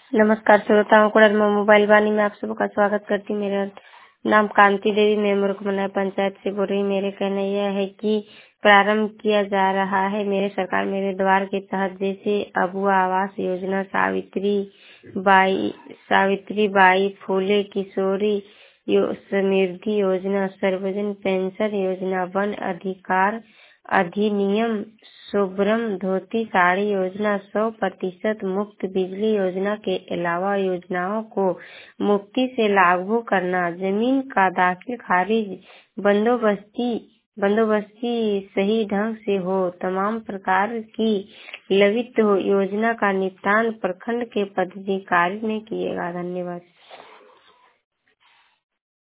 नमस्कार श्रोताओं को मोबाइल वाणी में आप सबका स्वागत करती हूँ। मेरा नाम कांति देवी, मैं मुरुकमनाई पंचायत से बोल रही हूँ। मेरे कहना यह है कि प्रारंभ किया जा रहा है मेरे सरकार मेरे द्वार के तहत, जैसे अबुआ आवास योजना, सावित्री बाई फूले किशोरी समृद्धि योजना, सर्वजन पेंशन योजना, वन अधिकार अधिनियम, सोबरम धोती साड़ी योजना, 100% मुफ्त बिजली योजना के अलावा योजनाओं को मुफ्ती से लागू करना, जमीन का दाखिल खारिज बंदोबस्ती सही ढंग से हो, तमाम प्रकार की लंबित योजना का निपटान प्रखंड के पदाधिकारी ने किएगा। धन्यवाद।